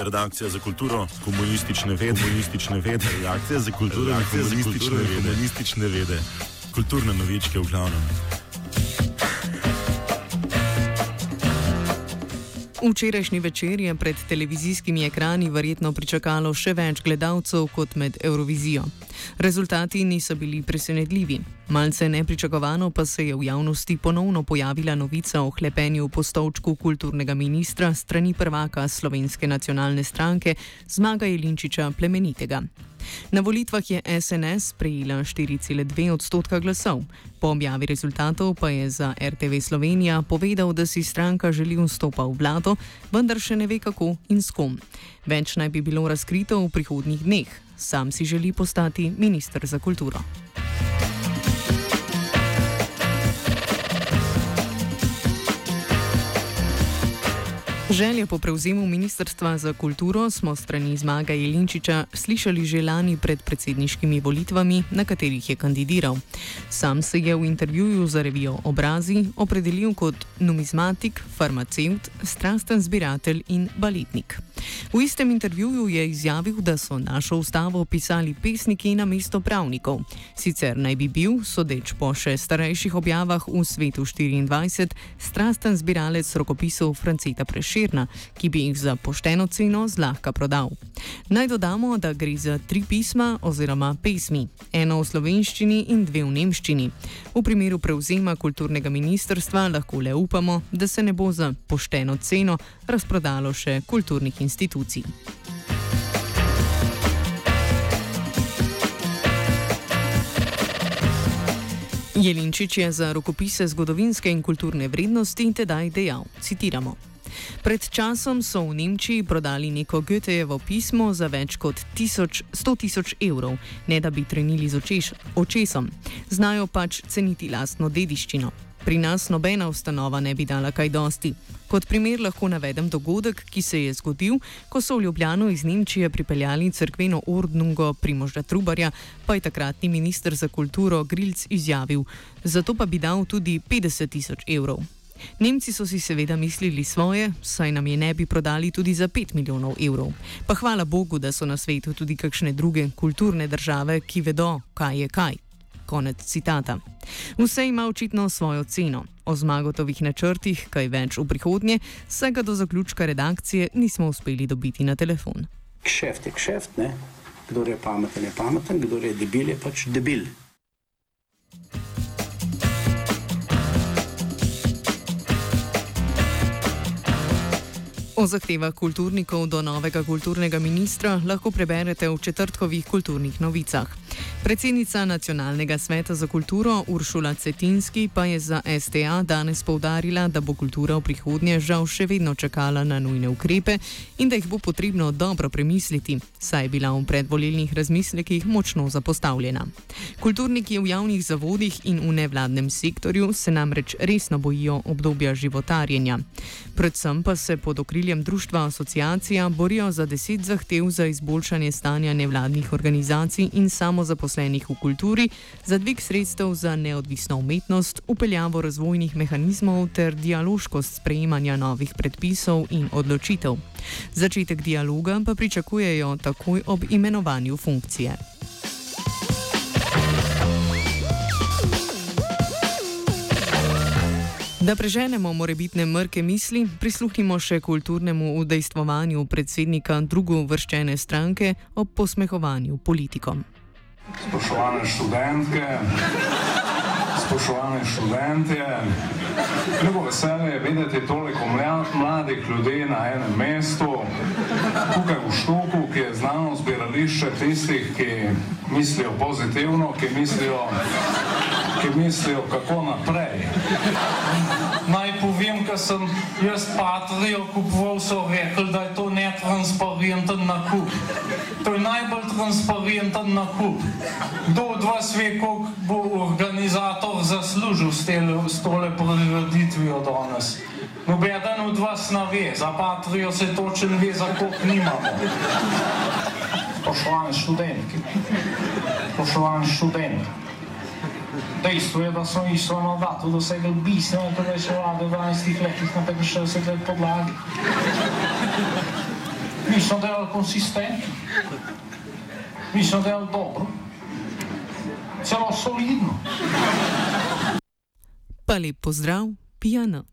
Redakcija za kulturo, komunistične vede, redakcija za kulturo, komunistične vede, kulturne novičke v glavnem. Včerajšnji večer je pred televizijskimi ekrani verjetno pričakalo še več gledalcev kot med Eurovizijo. Rezultati niso bili presenetljivi. Malce nepričakovano pa se je v javnosti ponovno pojavila novica o hlepenju po stolčku kulturnega ministra strani prvaka Slovenske nacionalne stranke Zmaga Jelinčiča Plemenitega. Na volitvah je SNS prejela 4,2% glasov. Po objavi rezultatov pa je za RTV Slovenija povedal, da si stranka želi vstopa v vlado, vendar še ne ve kako in s kom. Več naj bi bilo razkrito v prihodnjih dneh. Sam si želi postati minister za kulturo. Želje po prevzemu Ministrstva za kulturo smo strani Zmaga Jelinčiča slišali že lani pred predsedniškimi volitvami, na katerih je kandidiral. Sam se je v intervjuju za revijo Obrazi opredelil kot numizmatik, farmacevt, strasten zbiratelj in baletnik. V istem intervjuju je izjavil, da so našo ustavo pisali pesniki namesto pravnikov. Sicer naj bi bil, sodeč po še starejših objavah v Svetu 24, strasten zbiralec rokopisov Franceta Prešerna, ki bi jih za pošteno ceno zlahka prodal. Naj dodamo, da gre za 3 pisma oziroma pesmi, eno v slovenščini in 2 v nemščini. V primeru prevzema kulturnega ministrstva lahko le upamo, da se ne bo za pošteno ceno razprodalo še kulturnih institucij. Jelinčič je za rokopise zgodovinske in kulturne vrednosti tedaj dejal, citiramo: Pred časom so v Nemčiji prodali neko Goethejevo pismo za več kot 100 tisoč evrov, ne da bi trenili z očesom. Znajo pač ceniti lastno dediščino. Pri nas nobena ustanova ne bi dala kaj dosti. Kot primer lahko navedem dogodek, ki se je zgodil, ko so v Ljubljano iz Nemčije pripeljali cerkveno ordnungo Primoža Trubarja, pa je takratni minister za kulturo Grilc izjavil, zato pa bi dal tudi 50 tisoč evrov. Nemci so si seveda mislili svoje, saj nam je ne bi prodali tudi za 5 milijonov evrov. Pa hvala Bogu, da so na svetu tudi kakšne druge kulturne države, ki vedo, kaj je kaj. Konec citata. Vse ima očitno svojo ceno. O Zmagotovih načrtih kaj več v prihodnje, saj ga do zaključka redakcije nismo uspeli dobiti na telefon. Kšeft je kšeft, ne? Kdor je pameten, kdor je debil, je pač debil. O zahtevah kulturnikov do novega kulturnega ministra lahko preberete v četrtkovih kulturnih novicah. Predsednica Nacionalnega sveta za kulturo Uršula Cetinski pa je za STA danes poudarila, da bo kultura v prihodnje žal še vedno čakala na nujne ukrepe in da jih bo potrebno dobro premisliti, saj je bila v predvolilnih razmislekih močno zapostavljena. Kulturniki v javnih zavodih in v nevladnem sektorju se namreč resno bojijo obdobja životarjenja. Predvsem pa se pod okriljem društva Asociacija borijo za 10 zahtev za izboljšanje stanja nevladnih organizacij in samozaposlenih v kulturi, za dvig sredstev za neodvisno umetnost, upeljavo razvojnih mehanizmov ter dialoškost sprejemanja novih predpisov in odločitev. Začetek dialoga pa pričakujejo takoj ob imenovanju funkcije. Da preženemo morebitne mrke misli, prisluhnimo še kulturnemu udejstvovanju predsednika drugouvrščene stranke ob posmehovanju politikom. Spoštovane študentke, spoštovane študentje, veliko veselje je videti toliko mladih ljudi na enem mestu, tukaj v Štuku, ki je znano zbirališče tistih, ki mislijo pozitivno, ki mislijo kako naprej. Naj povem, ko sem jaz Patrio kupoval, so rekli, da je to netransparenten nakup. To je najbolj transparenten nakup. Kdo od vas ve, koliko bo organizator zaslužil s tole prireditvijo danes? Nobeden od vas ne ve, za Patrio se točno ve, za koliko nimamo. Spoštovane študentke, spoštovani študenti. Dejstvo je, da smo išli na vratu dosegli bistveno, da je še vlade v 12 letih na 65 let podlagi. Mislim, da je konsistentno. Mislim, da je dobro. Celo solidno. Pa lep pozdrav, Pijana.